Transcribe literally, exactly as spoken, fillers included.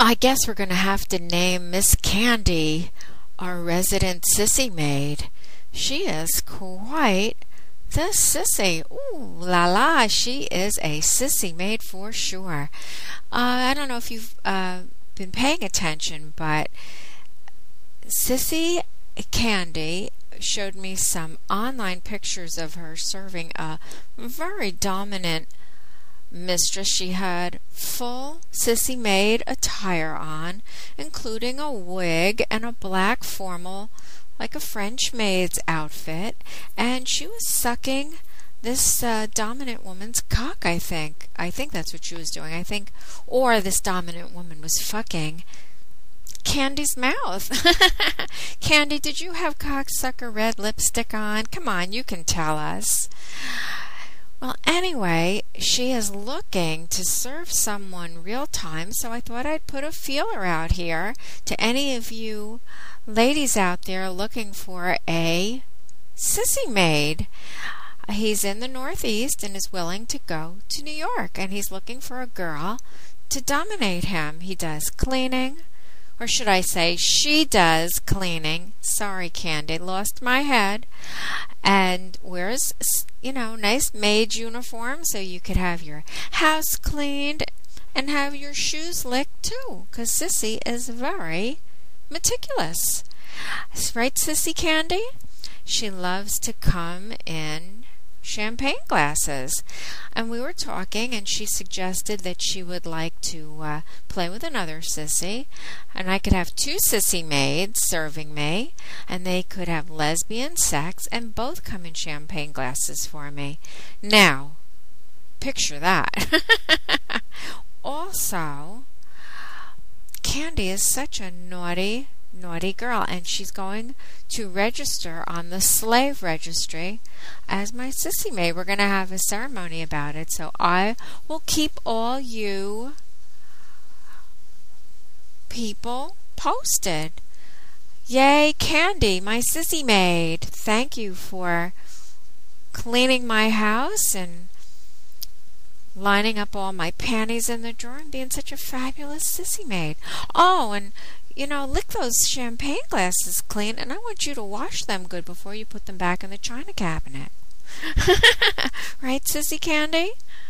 I guess we're going to have to name Miss Candy our resident sissy maid. She is quite the sissy. Ooh la la, she is a sissy maid for sure. Uh, I don't know if you've uh, been paying attention, but Sissy Candy showed me some online pictures of her serving a very dominant mistress. She had full sissy maid attire on, including a wig and a black formal, like a French maid's outfit, and she was sucking this uh, dominant woman's cock, I think. I think that's what she was doing. I think, or this dominant woman was fucking Candy's mouth. Candy, did you have cocksucker red lipstick on? Come on, you can tell us. Well, anyway, she is looking to serve someone real time, so I thought I'd put a feeler out here to any of you ladies out there looking for a sissy maid. He's in the Northeast and is willing to go to New York, and he's looking for a girl to dominate him. He does cleaning, or should I say she does cleaning. Sorry, Candy, lost my head. And wears, you know, nice maid uniform so you could have your house cleaned and have your shoes licked too, because Sissy is very meticulous. Right, Sissy Candy? She loves to come in champagne glasses. And we were talking, and she suggested that she would like to uh, play with another sissy, and I could have two sissy maids serving me, and they could have lesbian sex and both come in champagne glasses for me. Now, picture that. Also, Candy is such a naughty, naughty girl, and she's going to register on the slave registry as my sissy maid. We're going to have a ceremony about it, so I will keep all you people posted. Yay, Candy, my sissy maid. Thank you for cleaning my house and lining up all my panties in the drawer and being such a fabulous sissy maid. Oh, and you know, lick those champagne glasses clean, and I want you to wash them good before you put them back in the china cabinet. Right, Sissy Candy?